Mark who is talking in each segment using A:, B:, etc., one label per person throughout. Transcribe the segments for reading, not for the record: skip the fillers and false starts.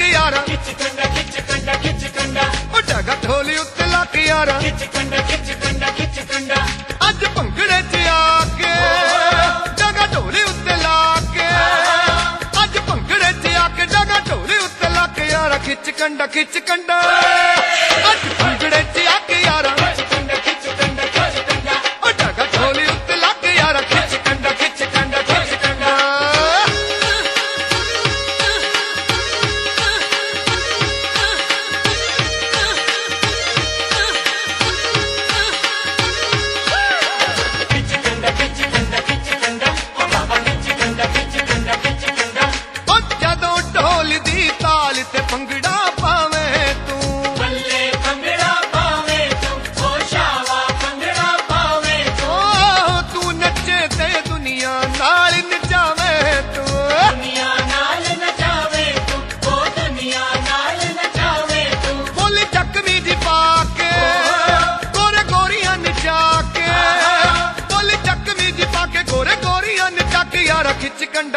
A: के यारा
B: खिच कंडा खिच कंडा खिच कंडा
A: ओ डगा ढोली उत्ते ला के यारा
B: खिच कंडा खिच कंडा खिच कंडा
A: अज भंगड़े च आके डगा ढोली उत्ते ला के अज भंगड़े च आके डगा ढोली उत्ते ला के यारा खिच कंडा अज भंगड़े च आके यारा
B: खिच कंडा खिच कंडा खिच कंडा
A: ओ डगा ढोली उत्ते ला के यारा खिच कंडा खिच कंडा खिच कंडा
B: खिच कंडा खिच कंडा खिच कंडा ओ बाबा खिच कंडा खिच कंडा खिच कंडा
A: ओ जदों ढोल दी ताल ते भंगड़ा पावे तू
B: बल्ले भंगड़ा पावे तू ओ शावा भंगड़ा पावे तू
A: ओ तू नचे ते दुनिया नाल नचावे तू
B: दुनिया नाल नचावे तू ओ दुनिया नाल नचावे तू
A: बोली चकमी जी पाके गोरे गोरियां नचा के बोली चकमी जी पाके गोरे गोरियां नचा के यारा खिच कंडा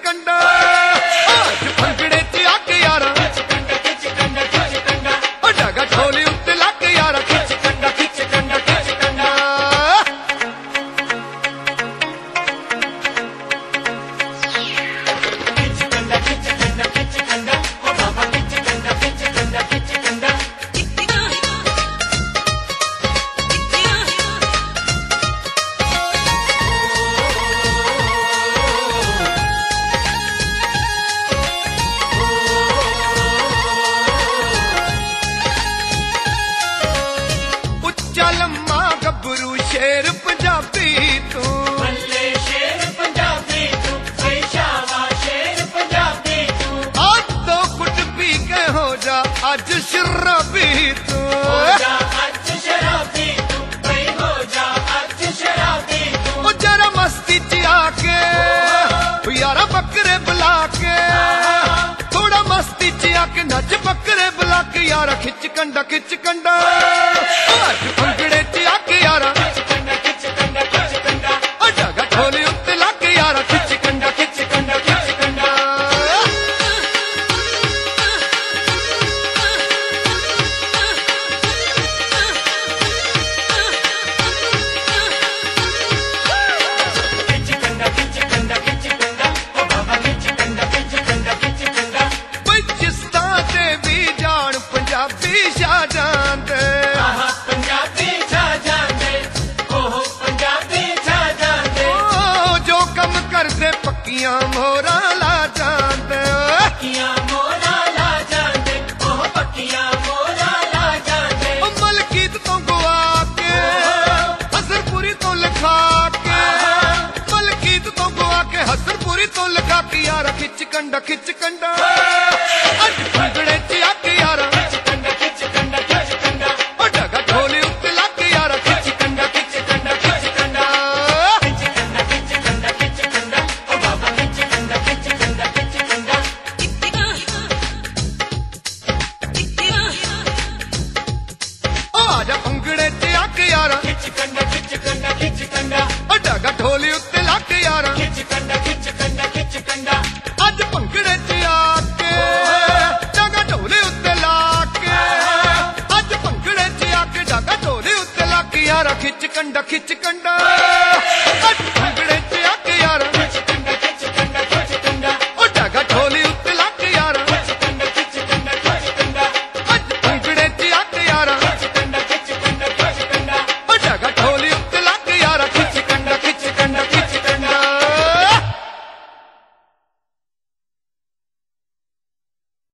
A: आज भंगड़े च आके यारा
B: खिच कंडा खिच कंडा खिच कंडा
A: ओ डगा ढोली उत्ते लग यारा खिच कंडा खिच कंडा खिच कंडा
B: खिच कंडा खिच कंडा खिच कंडा ओ बाबा खिच कंडा खिच कंडा खिच कंडा
A: ਉੱਚਾ ਲੰਮਾ ਗੱਭਰੂ ਸ਼ੇਰ ਪੰਜਾਬੀ ਤੂੰ
B: बल्ले शेर पंजाबी तू सही शावा शेर पंजाबी तू
A: ਆਦੋ ਕੁੱਟ ਪੀ ਕੇ ਹੋ ਜਾ ਅੱਜ ਸ਼ਰਾਬੀ ਤੂੰ
B: हो जा आज शराबी तू भाई हो जा आज शराबी तू
A: ਉਹ ਜਰਾ ਮਸਤੀ ਚ ਆ ਕੇ ਉਹ ਯਾਰਾ ਬੱਕਰੇ ਬੁਲਾ ਕੇ ਥੋੜਾ ਮਸਤੀ ਚ ਆ ਕੇ ਨੱਚ ਬੱਕਰੇ ਬੁਲਾ ਕੇ ਯਾਰਾ ਖਿੱਚ ਕੰਡਾ ਉਹ ਅੱਜ ਭੰਗੜੇ ਚ ਆ ਕੇ ਯਾਰਾ
B: खिच कंडा खिच कंडा खिच कंडा
A: ਉਹ ਡਗਾ ਢੋਲੀ ਉੱਤੇ ਲਾ ਕੇ ਯਾਰਾ ਖਿੱਚ ਕੰਡਾ
B: खिच कंडा खिच कंडा खिच कंडा खिच कंडा खिच कंडा ओ बाबा खिच कंडा खिच कंडा खिच कंडा
A: ਬਈ ਜਿਸ ਥਾਂ ਤੇ ਵੀ ਜਾਣ ਪੰਜਾਬੀ ਛਾ ਜਾਂਦੇ
B: आहा पंजाबी छा जांदे ओह पंजाबी छा जांदे
A: ਉਹ ਜੋ ਕੰਮ ਕਰਦੇ ਪੱਕੀਆਂ ਮੋਹਰਾਂ ਲਾ ਜਾਂਦੇ
B: पक्कियां मोरा ला जांदे ओह पक्कियां मोरा ला जांदे
A: ਉਹ ਮਲਕੀਤ ਤੋਂ ਗਵਾ ਕੇ ਹਸਰਪੁਰੀ ਤੋਂ ਲਿਖਾ ਕੇ ਮਲਕੀਤ ਤੋਂ ਗਵਾ ਕੇ ਹਸਰਪੁਰੀ ਤੋਂ ਲਿਖਾ ਕੇ ਯਾਰਾ ਖਿੱਚ ਕੰਡਾ ਅੱਜ ਭੰਗੜੇ ਚ ਆ ਕੇ ਯਾਰਾ
B: खिच कंडा खिच कंडा खिच कंडा
A: ਉਹ ਡਗਾ ਢੋਲੀ ਉੱਤੇ ਲਾ ਕੇ ਯਾਰਾ ਖਿੱਚ ਕੰਡਾ
B: खिच कंडा खिच कंडा खिच कंडा खिच कंडा खिच कंडा ओ बाबा खिच कंडा खिच कंडा खिच कंडा
A: ਉਹ ਆ ਜਾ ਭੰਗੜੇ ਚ ਆ ਕੇ ਯਾਰਾ
B: खिच कंडा खिच कंडा खिच कंडा
A: ਉਹ ਡਗਾ ਢੋਲੀ ਉੱਤੇ ਲਾ ਕੇ ਯਾਰਾ
B: खिच कंडा खिच कंडा खिच कंडा
A: ਅੱਜ ਭੰਗੜੇ ਚ ਆ ਕੇ ਡਗਾ ਢੋਲੀ ਉੱਤੇ ਲਾ ਕੇ ਅੱਜ ਭੰਗੜੇ ਚ ਆ ਕੇ ਡਗਾ ਢੋਲੀ ਉੱਤੇ ਲਾ ਕੇ ਯਾਰਾ ਖਿੱਚ ਕੰਡਾ ਅੱਜ ਭੰਗੜੇ